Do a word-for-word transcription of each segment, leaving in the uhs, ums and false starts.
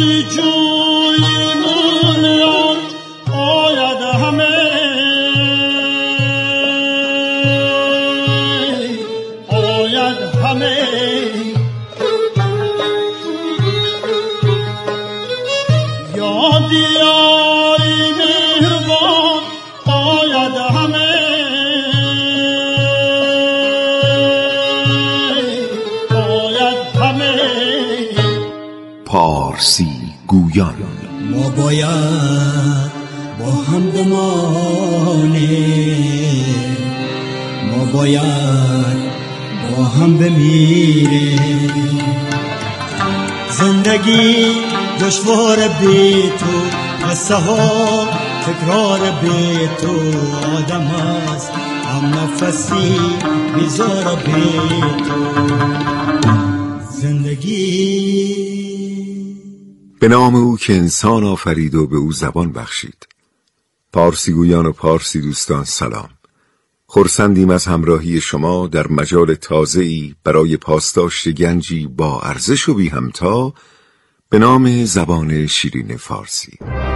پارسی گویان. ما باید با هم بمانیم، ما باید با هم بمیریم. زندگی دشوار بی تو، قصه ها تکرار بی تو، آدم هست هم نفسی بیزار بی تو. زندگی به نام او که انسان آفرید و به او زبان بخشید. پارسی گویان و پارسی دوستان سلام. خرسندیم از همراهی شما در مجال تازه‌ای برای پاسداشت گنجی با ارزش و بی همتا به نام زبان شیرین فارسی.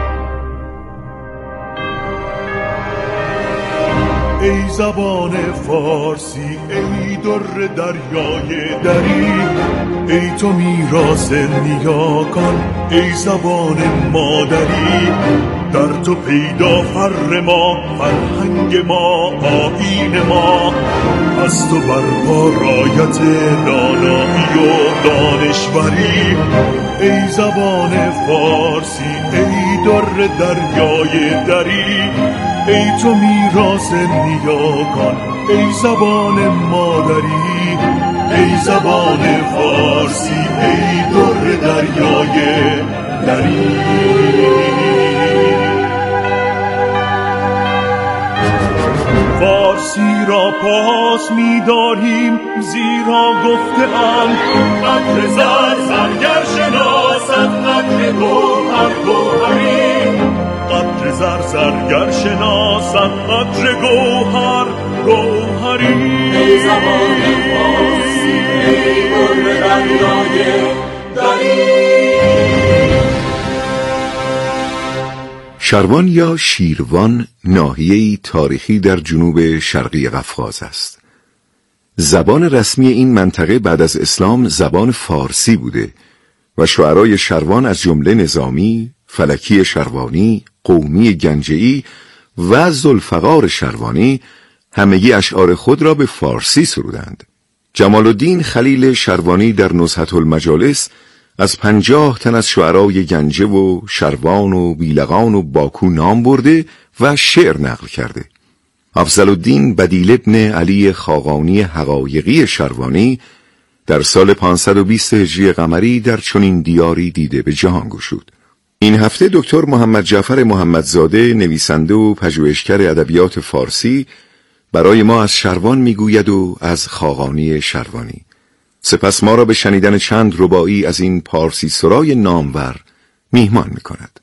ای زبان فارسی، ای در دریای دری، ای تو میراث نیاکان، ای زبان مادری. در تو پیدا فر ما، فرهنگ ما، آیین ما. از تو برپا رایت دانایی و دانشوری. ای زبان فارسی، ای در دریای دری، ای تو میراث نیاکان، ای زبان مادری. ای زبان فارسی، ای در دریای دری. فارسی را پاس می‌داریم زیرا گفته‌اند قدر زر زرگر شناسد، قدر گوهر گوهری. قدر زر زرگر شناسد، قدر گوهر گوهری. ای زبان فارسی، ای در دریای دری. شروان یا شیروان ناحیه‌ای تاریخی در جنوب شرقی قفقاز است. زبان رسمی این منطقه بعد از اسلام زبان فارسی بوده و شعرای شروان از جمله نظامی، فلکی شروانی، قومی گنجه‌ای و ذوالفقار شروانی همگی اشعار خود را به فارسی سرودند. جمال الدین خلیل شروانی در نزهة المجالس از پنجاه تن از شعرای گنجه و شروان و بیلقان و باکو نام برده و شعر نقل کرده. افضل الدین بدیل ابن علی خاقانی حقایقی شروانی در سال پانصد و بیست هجری قمری در چنین دیاری دیده به جهان گشود. این هفته دکتر محمد جعفر محمدزاده نویسنده و پژوهشگر ادبیات فارسی برای ما از شروان میگوید و از خاقانی شروانی. سپس ما را به شنیدن چند رباعی از این پارسی سرای نامور میهمان میکند.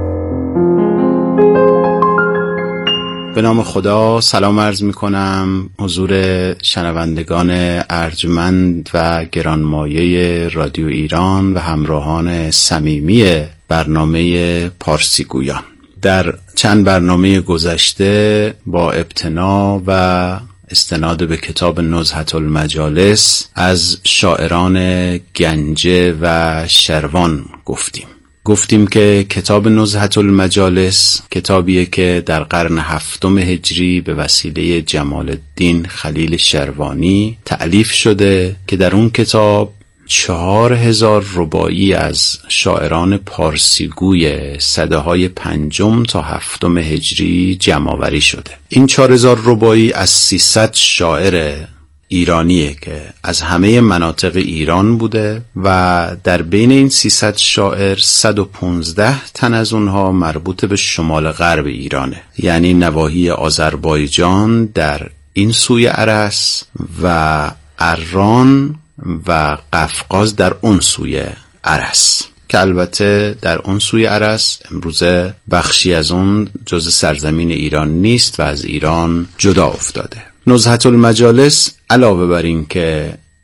به نام خدا سلام عرض میکنم حضور شنوندگان ارجمند و گرانمایه رادیو ایران و همراهان صمیمی برنامه پارسی گویان. در چند برنامه گذشته با ابتنا و استناد به کتاب نزهة المجالس از شاعران گنجه و شروان گفتیم. گفتیم که کتاب نزهة المجالس کتابیه که در قرن هفتم هجری به وسیله جمال الدین خلیل شروانی تألیف شده که در اون کتاب چهار هزار رباعی از شاعران پارسیگوی سده‌های پنجم تا هفتم هجری جمع‌آوری شده. این چهار هزار رباعی از سیصد شاعر ایرانیه که از همه مناطق ایران بوده و در بین این سیصد شاعر صد و پانزده تن از اونها مربوط به شمال غرب ایرانه، یعنی نواحی آذربایجان در این سوی ارس و اران و قفقاز در اون سوی ارس، که البته در اون سوی ارس امروزه بخشی از اون جز سرزمین ایران نیست و از ایران جدا افتاده. نزهة المجالس علاوه بر این که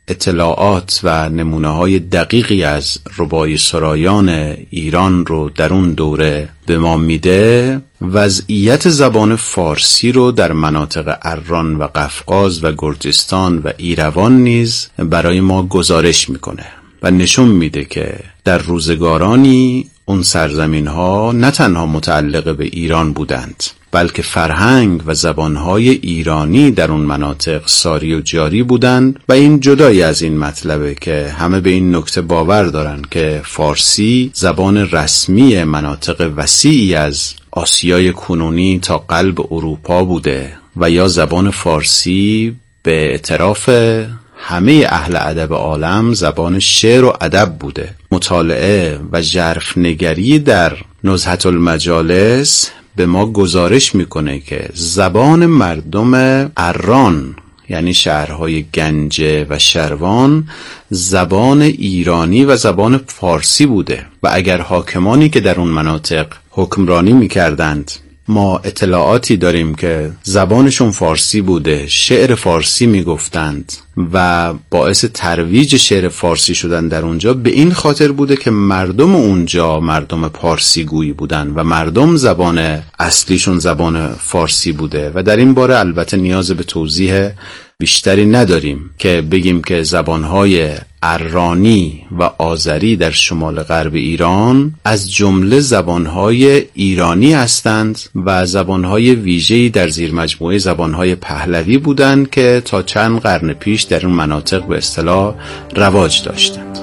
اطلاعات و نمونه‌های دقیقی از ربایی سرایان ایران رو در اون دوره به ما میده، وضعیت زبان فارسی رو در مناطق اران و قفقاز و گرجستان و ایروان نیز برای ما گزارش میکنه و نشون میده که در روزگارانی اون سرزمین ها نه تنها متعلق به ایران بودند، بلکه فرهنگ و زبانهای ایرانی در اون مناطق ساری و جاری بودند. و این جدایی از این مطلبه که همه به این نکته باور دارن که فارسی زبان رسمی مناطق وسیعی از آسیای کنونی تا قلب اروپا بوده و یا زبان فارسی به اعتراف همه اهل ادب عالم زبان شعر و ادب بوده. مطالعه و ژرفنگری در نزهة المجالس به ما گزارش میکنه که زبان مردم اران، یعنی شهرهای گنجه و شروان، زبان ایرانی و زبان فارسی بوده و اگر حاکمانی که در اون مناطق حکمرانی میکردند ما اطلاعاتی داریم که زبانشون فارسی بوده، شعر فارسی میگفتند و باعث ترویج شعر فارسی شدن در اونجا، به این خاطر بوده که مردم اونجا مردم پارسی گویی بودن و مردم زبان اصلیشون زبان فارسی بوده. و در این باره البته نیاز به توضیح بیشتری نداریم که بگیم که زبانهای ارانی و آذری در شمال غرب ایران از جمله زبانهای ایرانی هستند و زبانهای ویژه‌ای در زیر مجموعه زبانهای پهلوی بودند که تا چند قرن پیش در اون مناطق به اصطلاح رواج داشتند.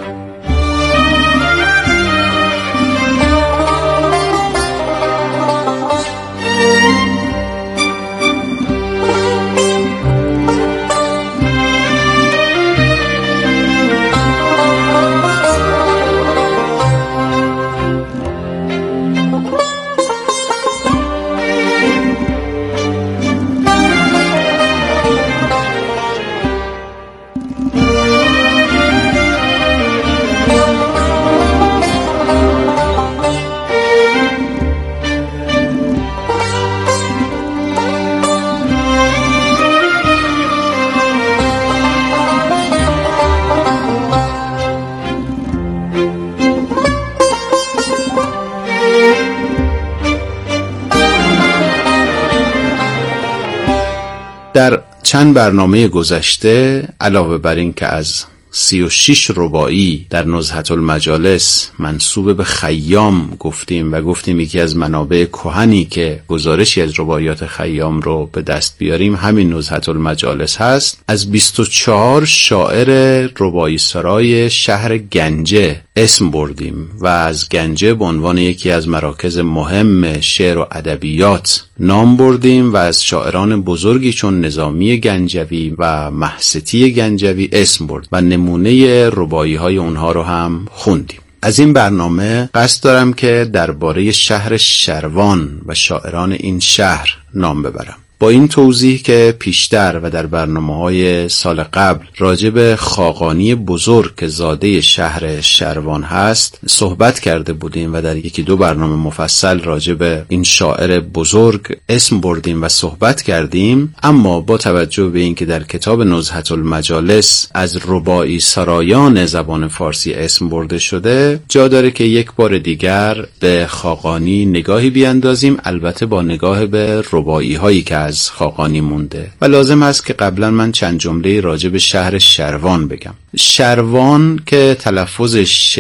در چند برنامه گذشته علاوه بر این که از سی و شش رباعی در نزهة المجالس منسوب به خیام گفتیم و گفتیم یکی از منابع کهنی که گزارشی از رباعیات خیام رو به دست بیاریم همین نزهة المجالس هست، از بیست و چهار شاعر رباعی سرای شهر گنجه اسم بردیم و از گنجه به عنوان یکی از مراکز مهم شعر و ادبیات نام بردیم و از شاعران بزرگی چون نظامی گنجوی و محستی گنجوی اسم برد و نمونه رباعی های اونها رو هم خوندیم. از این برنامه قصد دارم که درباره شهر شروان و شاعران این شهر نام ببرم، با این توضیح که پیشتر و در برنامه‌های سال قبل راجع به خاقانی بزرگ که زاده شهر شروان هست صحبت کرده بودیم و در یکی دو برنامه مفصل راجع به این شاعر بزرگ اسم بردیم و صحبت کردیم. اما با توجه به این که در کتاب نزهة المجالس از رباعی سرایان زبان فارسی اسم برده شده، جا داره که یک بار دیگر به خاقانی نگاهی بیاندازیم، البته با نگاه به رباعی هایی که از خاقانی مونده و لازم است که قبلا من چند جمله راجع به شهر شروان بگم. شروان که تلفظ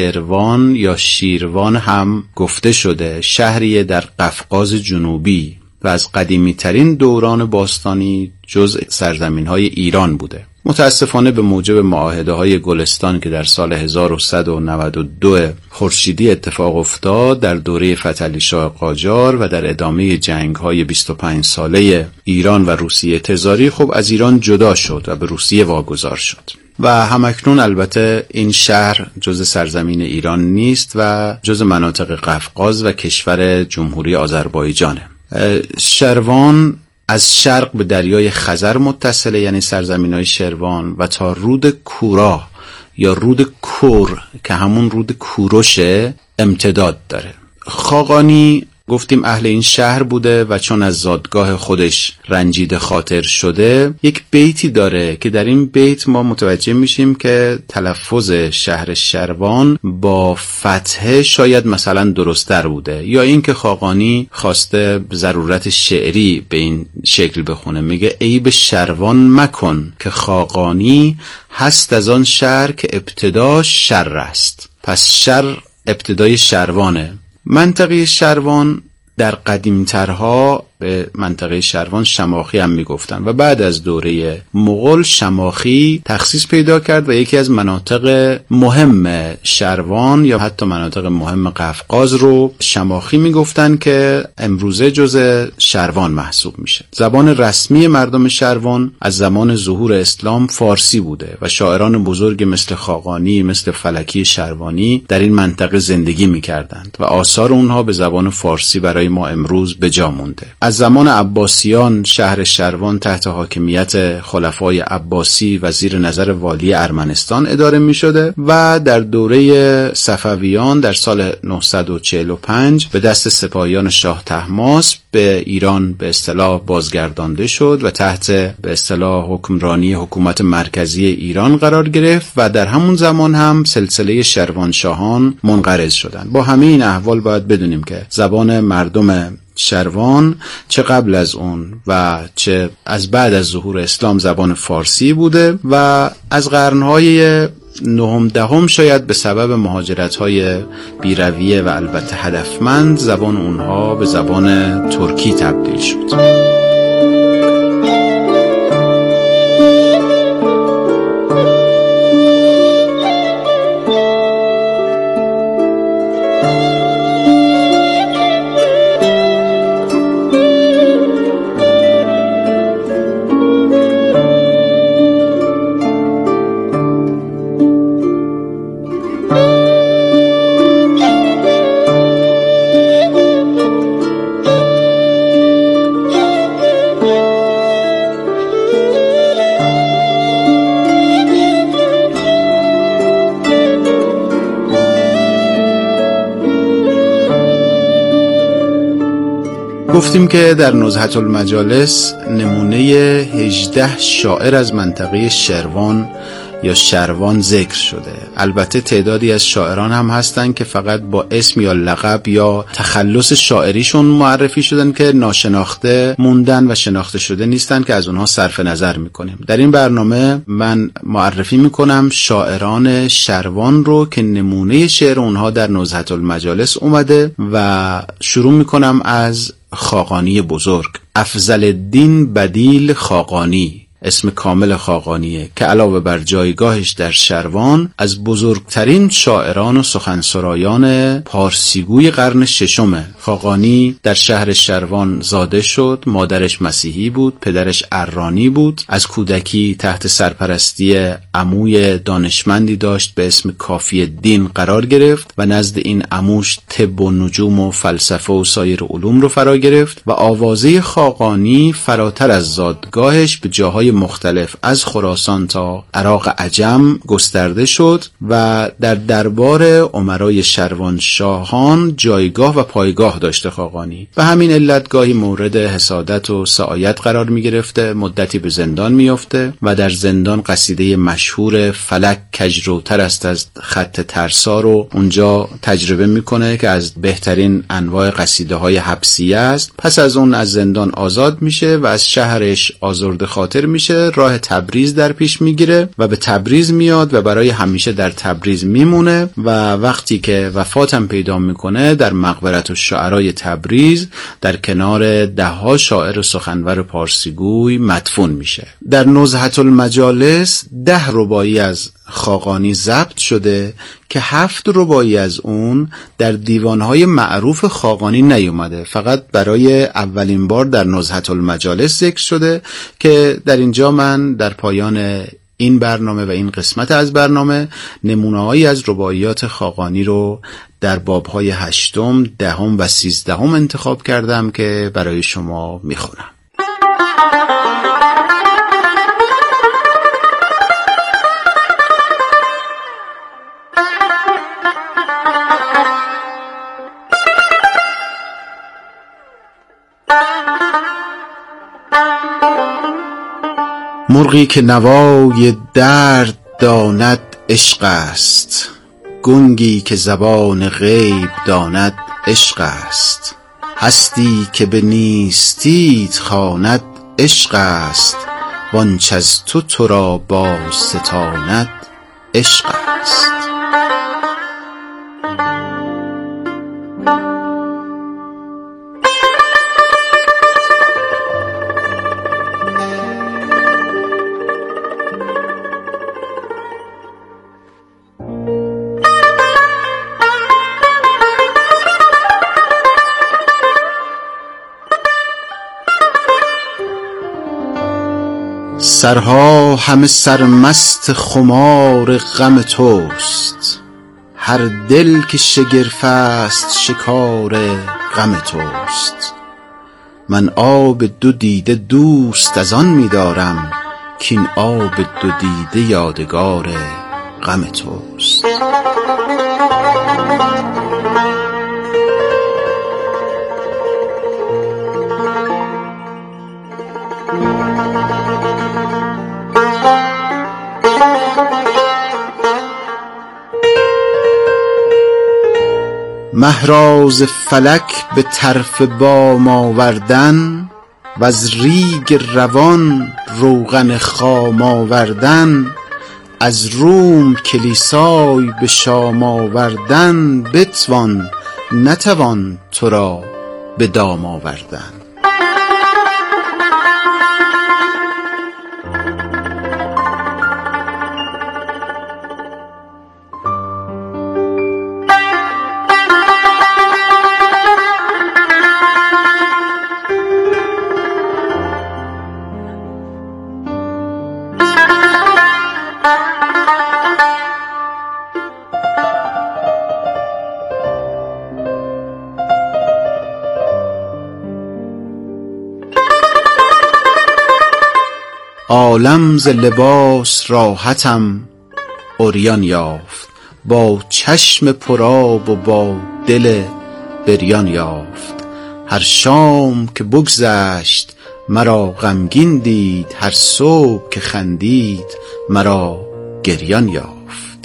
شروان یا شیروان هم گفته شده، شهریه در قفقاز جنوبی و از قدیمی ترین دوران باستانی جزء سرزمین های ایران بوده. متاسفانه به موجب معاهده های گلستان که در سال هزار و صد و نود و دو خورشیدی اتفاق افتاد در دوره فتحعلی شاه قاجار و در ادامه جنگ های بیست و پنج ساله ایران و روسیه تزاری خب از ایران جدا شد و به روسیه واگذار شد و همکنون البته این شهر جزء سرزمین ایران نیست و جزء مناطق قفقاز و کشور جمهوری آذربایجانه. شروان از شرق به دریای خزر متصله، یعنی سرزمین‌های شروان، و تا رود کورا یا رود کور که همون رود کوروشه امتداد داره. خاقانی گفتیم اهل این شهر بوده و چون از زادگاه خودش رنجیده خاطر شده، یک بیتی داره که در این بیت ما متوجه میشیم که تلفظ شهر شروان با فتحه شاید مثلا درست‌تر بوده، یا این که خاقانی خواسته ضرورت شعری به این شکل بخونه. میگه عیب شروان مکن که خاقانی هست از آن شهر که ابتدا شر است. پس شر ابتدای شروانه. منطقه شروان در قدیمترها به منطقه شروان شماخی هم میگفتن و بعد از دوره مغول شماخی تخصیص پیدا کرد و یکی از مناطق مهم شروان یا حتی مناطق مهم قفقاز رو شماخی میگفتن که امروزه جزء شروان محسوب میشه. زبان رسمی مردم شروان از زمان ظهور اسلام فارسی بوده و شاعران بزرگ مثل خاقانی، مثل فلکی شروانی در این منطقه زندگی میکردند و آثار اونها به زبان فارسی برای ما امروز به جا مونده. از زمان عباسیان شهر شروان تحت حاکمیت خلفای عباسی و زیر نظر والی ارمنستان اداره می شده و در دوره صفویان در سال نهصد و چهل و پنج به دست سپاهیان شاه طهماسپ به ایران به اصطلاح بازگردانده شد و تحت به اصطلاح حکمرانی حکومت مرکزی ایران قرار گرفت و در همون زمان هم سلسله شروانشاهان منقرض شدند. با همه این احوال باید بدونیم که زبان مردم شروان چه قبل از اون و چه از بعد از ظهور اسلام زبان فارسی بوده و از قرنهای نهم دهم شاید به سبب مهاجرت‌های بی‌رویه و البته هدفمند زبان اونها به زبان ترکی تبدیل شد. گفتیم که در نزهة المجالس نمونه هجده شاعر از منطقه شروان یا شروان ذکر شده. البته تعدادی از شاعران هم هستن که فقط با اسم یا لقب یا تخلص شاعریشون معرفی شدن که ناشناخته موندن و شناخته شده نیستن که از اونها صرف نظر میکنیم. در این برنامه من معرفی میکنم شاعران شروان رو که نمونه شعر اونها در نزهة المجالس اومده و شروع میکنم از خاقانی بزرگ. افضل الدین بدیل خاقانی اسم کامل خاقانیه که علاوه بر جایگاهش در شروان از بزرگترین شاعران و سخنسرایان پارسیگوی قرن ششمه. خاقانی در شهر شروان زاده شد، مادرش مسیحی بود، پدرش ارانی بود. از کودکی تحت سرپرستی عموی دانشمندی داشت به اسم کافی الدین قرار گرفت و نزد این عموش طب و نجوم و فلسفه و سایر علوم رو فرا گرفت و آوازه خاقانی فراتر از زادگاهش به جاهای مختلف از خراسان تا عراق عجم گسترده شد و در دربار امرای شروانشاهان جایگاه و پایگاه داشته. خاقانی به همین علت گاهی مورد حسادت و سعایت قرار می گرفته، مدتی به زندان می افته و در زندان قصیده مشهور فلک کجروتر است از خط ترسا رو اونجا تجربه میکنه که از بهترین انواع قصیده های حبسیه است. پس از اون از زندان آزاد میشه و از شهرش آزرده خاطر میشه، راه تبریز در پیش میگیره و به تبریز میاد و برای همیشه در تبریز میمونه و وقتی که وفاتم پیدا میکنه در مقبرة الشعرای تبریز در کنار ده ها شاعر و سخنور پارسیگوی مدفون میشه. در نزهة المجالس ده رباعی از خاقانی ضبط شده که هفت رباعی از اون در دیوانهای معروف خاقانی نیومده، فقط برای اولین بار در نزهة المجالس ذکر شده که در اینجا من در پایان این برنامه و این قسمت از برنامه نمونه‌هایی از رباعیات خاقانی رو در بابهای هشتم، دهم و سیزدهم انتخاب کردم که برای شما میخونم. مرغی که نوای درد داند عشق است، گنگی که زبان غیب داند عشق است. هستی که به نیستیت خواند عشق است، وانچ از تو تو را باز ستاند عشق است. سرها همه سرمست خمار غم توست، هر دل که شگرف است شکار غم توست. من آب دو دیده دوست از آن می دارم، کین آب دو دیده یادگار غم توست. مهراز فلک به طرف بام آوردن، وز ریگ روان روغن خام آوردن. از روم کلیسای به شام آوردن، بتوان نتوان تو را به دام آوردن. عالم ز لباس راحتم عریان یافت، با چشم پرآب و با دل بریان یافت. هر شام که بگذشت مرا غمگین دید، هر صبح که خندید مرا گریان یافت.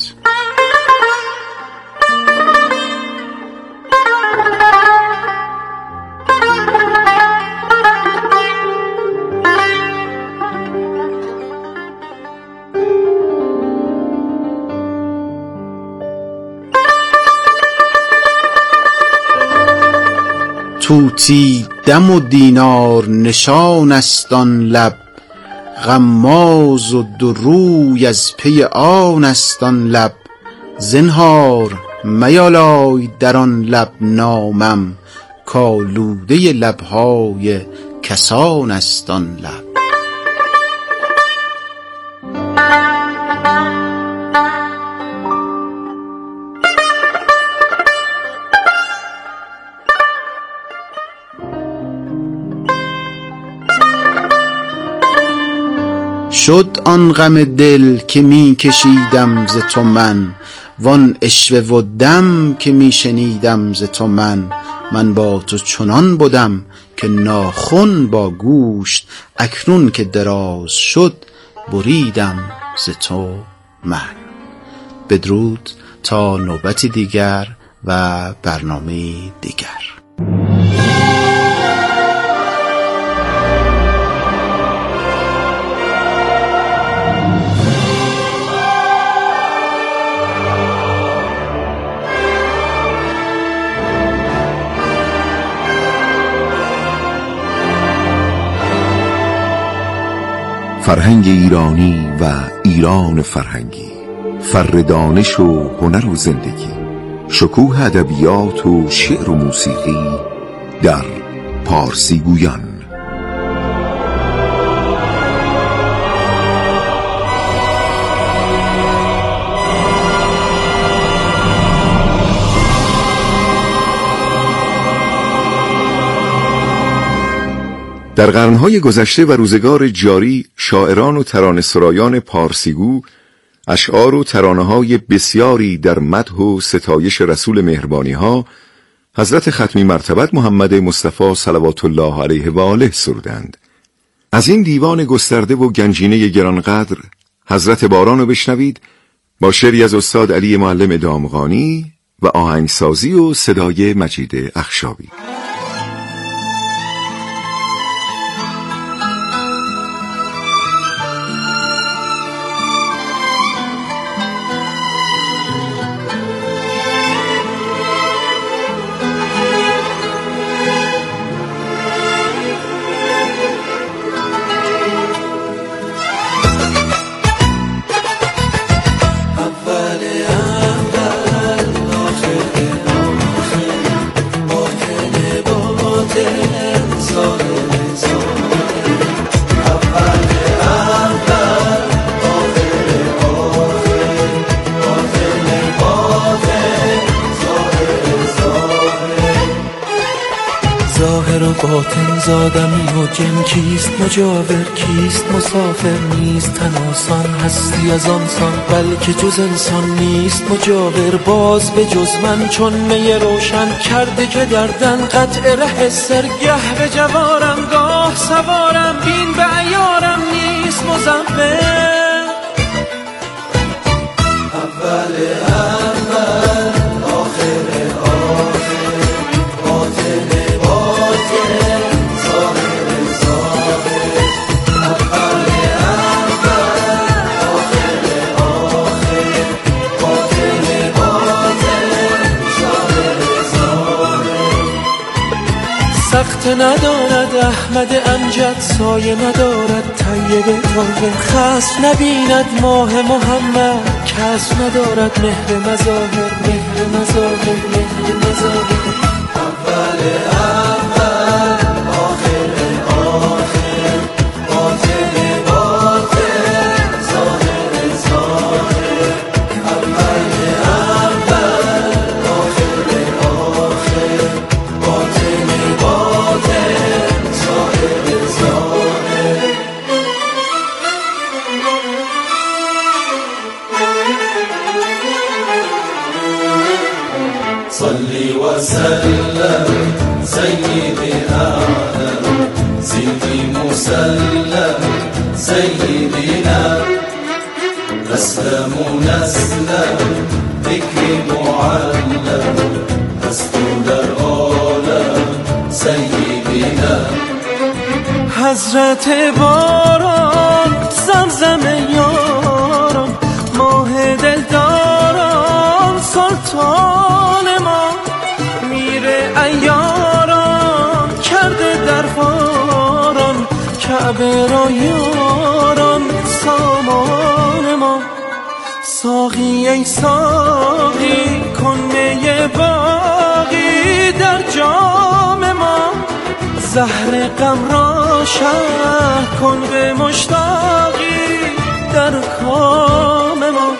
طوطی دم و دینار نشان است آن لب، غماز و دو روی از پی آن است آن لب. زنهار میالای در آن لب نامم، کآلوده لبهای کسان است آن لب. شد آن غم دل که می کشیدم ز تو من، وان عشوه و دم که می شنیدم ز تو من. من با تو چنان بدم که ناخن با گوشت، اکنون که دراز شد بریدم ز تو من. بدرود تا نوبتی دیگر و برنامه دیگر. فرهنگ ایرانی و ایران فرهنگی، فر دانش و هنر و زندگی، شکوه ادبیات و شعر و موسیقی در پارسی گویان. در قرنهای گذشته و روزگار جاری، شاعران و ترانه‌سرایان پارسیگو اشعار و ترانه‌های بسیاری در مدح و ستایش رسول مهربانی‌ها حضرت ختمی مرتبت محمد مصطفی صلوات الله علیه و آله سرودند. از این دیوان گسترده و گنجینه گرانقدر حضرت باران رو بشنوید با شعری از استاد علی معلم دامغانی و آهنگسازی و صدای مجید اخشابی. باطن زادمی و جن کیست مجاور کیست مسافر نیست تن آسان هستی از آنسان بلکه جز انسان نیست مجاور باز به جز من چون می روشن کرده که دردن قطع ره سرگه به جوارم گاه سوارم بین به عیارم نیست مزمر اول اول آخر آخر باطن سخت ندارد احمد امجد سایه ندارد طیب طاهر خصف نبیند ماه محمد کسب ندارد مهر مظاهر مهر مظاهر مهر مظاهر اول اول آخر آخر باطن باطن ظاهر ظاهر اول اول آخر آخر باطن باطن ظاهر ظاهر صلی و سلم سیدی اعلم سیدی مسلم سیدینا اسلم و نسلم ذکری معلم هست در عالم سیدینا حضرت باران زمزم یاران ماه دلداران سلطان ما میره ایاران کرده در فاران کعبه را یاران سامان ما ساقی ای ساقی کن می باقی در جام ما زهر غم را شرح کن به مشتاقی در کام ما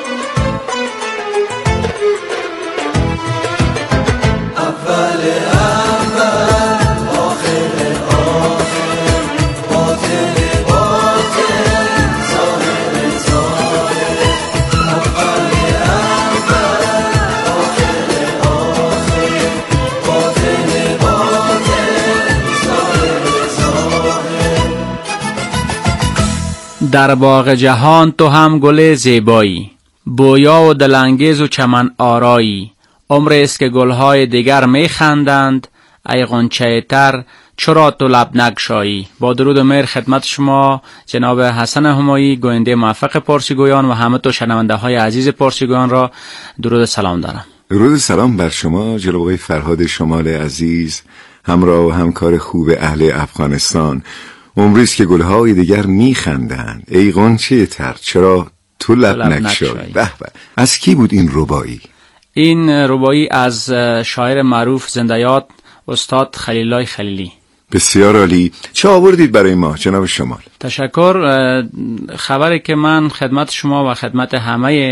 اول اول آخر آخر باطن باطن ظاهر ظاهر اول اول آخر آخر باطن باطن ظاهر ظاهر در باغ جهان تو هم گل زیبایی بویا و دلانگیز و چمن آرایی عمر است که گلهای دیگر می خندند ای غنچه تر چرا تو لب نگشایی. با درود و مهر خدمت شما جناب حسن همایی گوینده موفق پارسی گویان و همه تو شنونده های عزیز پارسی گویان را درود سلام دارم. درود سلام بر شما جناب آقای فرهاد شمال عزیز همراه و همکار خوب اهل افغانستان. عمری است که گلهای دیگر می خندند ای غنچه تر چرا تو لب نگشایی. به به. از کی بود این ربایی؟ این ربایی از شاعر معروف زنده یاد استاد خلیل الله خلیلی. بسیار عالی. چه آوردید برای ما جناب شمال؟ تشکر. خبری که من خدمت شما و خدمت همه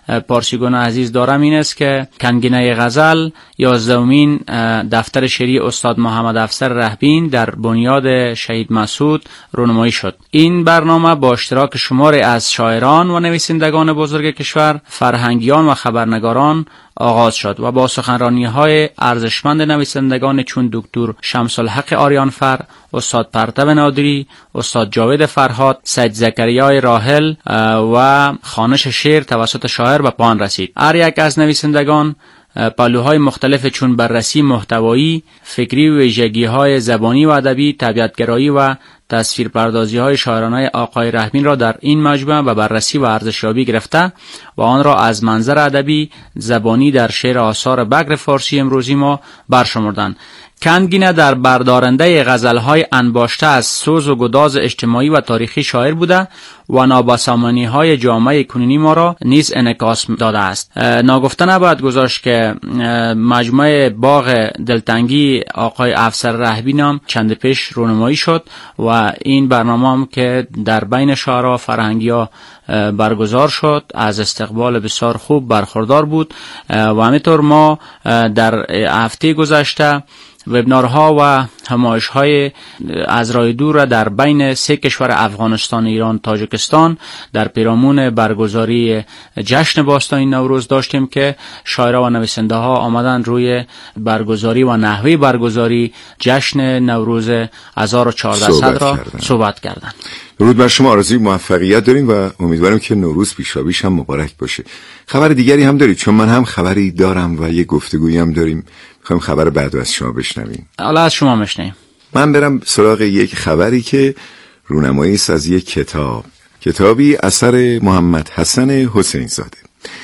پارسیگون عزیز دارم این است که کمگینه غزل یازدهمین دفتر شعری استاد محمد افسر رهبین در بنیاد شهید مسعود رونمایی شد. این برنامه با اشتراک شماری از شاعران و نویسندگان بزرگ کشور، فرهنگیان و خبرنگاران آغاز شد و با سخنرانی‌های ارزشمند نویسندگان چون دکتر شمس الحق آریانفر، استاد پرتو نادری، استاد جاوید فرهاد، سید زکریای راحل و خوانش شعر توسط شاعر به پایان رسید. هر یک از نویسندگان پهلوهای مختلف چون بررسی محتوایی، فکری و ویژگی‌های زبانی و ادبی، طبیعت‌گرایی و تصویرپردازی‌های شاعرانه آقای رهبین را در این مجموعه به بررسی و ارزشیابی گرفته و آن را از منظر ادبی زبانی در شعر آثار بکر فارسی امروزی ما برشمردند. کندگینه در بردارنده غزل‌های انباشته از سوز و گداز اجتماعی و تاریخی شاعر بوده و نابسامانی‌های جامعه کنونی ما را نیز انعکاس داده است. ناگفته نباید گذاشت که مجموعه باغ دلتنگی آقای افسر رهبین هم چند پیش رونمایی شد و این برنامه هم که در بین شاعرها فرهنگی‌ها برگزار شد از استقبال بسیار خوب برخوردار بود و همینطور ما در هفته گذشته وبینارها و همایش‌های از راه دور را در بین سه کشور افغانستان، ایران، تاجیکستان در پیرامون برگزاری جشن باستانی نوروز داشتیم که شاعرها و نویسنده ها آمدن روی برگزاری و نحوه برگزاری جشن نوروز هزار و چهارصد را صحبت کردند. درود بر شما، آرزوی موفقیت داریم و امیدوارم که نوروز پیشاپیش هم مبارک باشه. خبر دیگری هم دارید؟ چون من هم خبری دارم و یه گفتگویی هم داریم، میخوایم خبر بعدو از شما بشنویم. حالا از شما بشنویم. من برم سراغ یک خبری که رونمایی است از یک کتاب، کتابی اثر محمد حسن حسین زاده.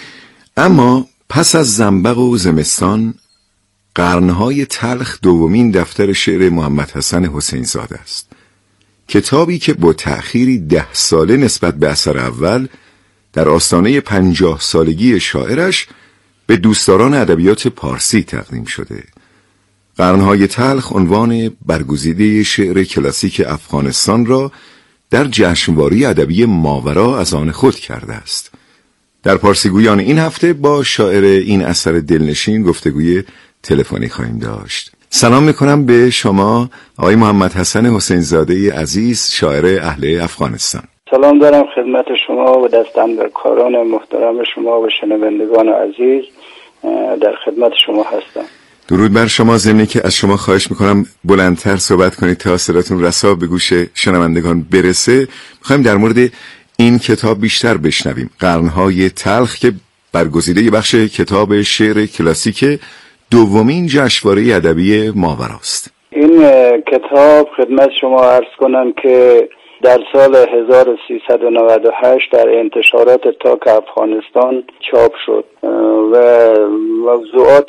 اما پس از زنبق و زمستان، قرنهای تلخ دومین دفتر شعر محمد حسن حسین زاده است. کتابی که با تأخیری ده ساله نسبت به اثر اول در آستانه پنجاه سالگی شاعرش به دوستداران ادبیات پارسی تقدیم شده. قرنهای تلخ عنوان برگزیده شعر کلاسیک افغانستان را در جشنواره ادبی ماورا از آن خود کرده است. در پارسیگویان این هفته با شاعر این اثر دلنشین گفتگوی تلفنی خواهیم داشت. سلام میکنم به شما آقای محمد حسن حسین زاده عزیز، شاعر اهل افغانستان. سلام دارم خدمت شما و دستاندرکاران محترم شما و شنوندگان عزیز، در خدمت شما هستم. درود بر شما. ضمن که از شما خواهش میکنم بلندتر صحبت کنید تا صداتون رسا به گوش شنوندگان برسه. میخوایم در مورد این کتاب بیشتر بشنویم. قرنهای تلخ که برگزیده بخش کتاب شعر کلاسیک دومین جشنواره ادبی ماوراست. این کتاب خدمت شما عرض کنم که در سال هزار و سیصد و نود و هشت در انتشارات تاک افغانستان چاپ شد و موضوعات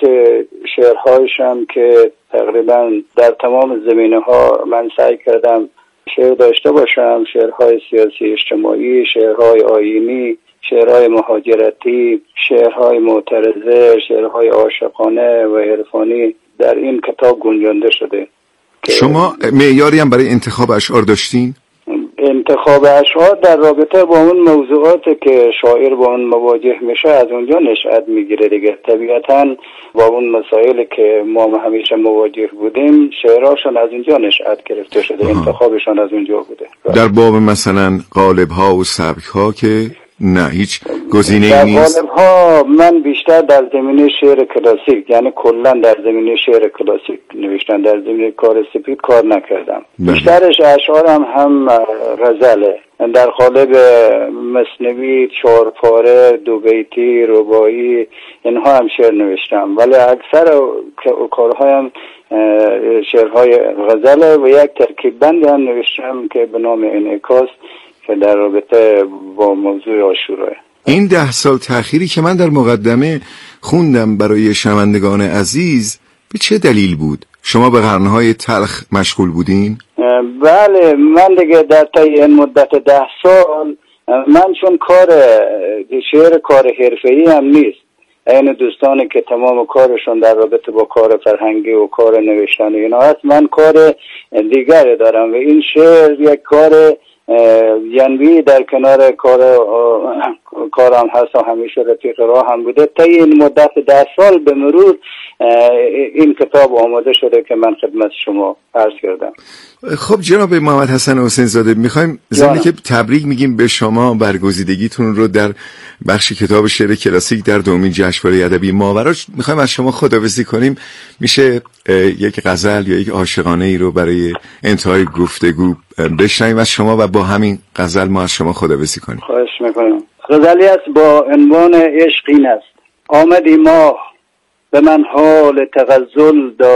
شعرهایش هم که تقریبا در تمام زمینه ها من سعی کردم شعر داشته باشم، شعرهای سیاسی اجتماعی، شعرهای آیینی، شعرهای مهاجرتی، شعرهای معترضه، شعرهای عاشقانه و عرفانی در این کتاب گنجانده شده. شما معیاری هم برای انتخاب اشعار داشتین؟ انتخاب اشعار در رابطه با اون موضوعات که شاعر با اون مواجه میشه از اونجا نشأت میگیره دیگه. طبیعتاً با اون مسائلی که ما همیشه مواجه بودیم شعرهاشون از اونجا نشأت گرفته شده. آه. انتخابشون از اونجا بوده. در باب مثلا قالب ها و سبک ها که نه هیچ گزینه‌ای در نیست. قالب ها من بیشتر در زمینه شعر کلاسیک، یعنی کلا در زمینه شعر کلاسیک نوشتن، در زمینه کار سپید کار نکردم. بله. بیشترش اشعارم هم غزله، در قالب مثنوی، چهار پاره، دو بیتی، رباعی، اینها هم شعر نوشتم، ولی اکثر کارهایم شعرهای غزله و یک ترکیب بندی هم نوشتم که به نام انعکاس که در رابطه با موضوع عاشورا. این ده سال تأخیری که من در مقدمه خوندم برای شنوندگان عزیز به چه دلیل بود؟ شما به قرنهای تلخ مشغول بودین؟ بله، من دیگه در طی این مدت ده سال من چون کار شعر کار حرفه‌ای هم نیست، این دوستانی که تمام کارشون در رابطه با کار فرهنگی و کار نوشتن اینا هست، من کار دیگری دارم و این شعر یک کار جنبی در کنار کار کارم هست و همیشه رفیق راه هم بوده. تا این مدت ده سال به مرور این کتاب آماده شده که من خدمت شما عرض کردم. خب جناب محمد حسن حسین زاده، میخوایم ضمن که تبریک میگیم به شما برگزیدگیتون رو در بخش کتاب شعر کلاسیک در دومین جشنواره ادبی ماورا، میخوایم از شما خداحافظی کنیم. میشه یک غزل یا یک عاشقانه ای رو برای انتهای گفتگو بشنویم از شما و با همین غزل ما از شما خداحافظی کنیم؟ خواهش میکنم. غزلی است با عنوان عشق این است: آمدی ماه به من حال تغزل داد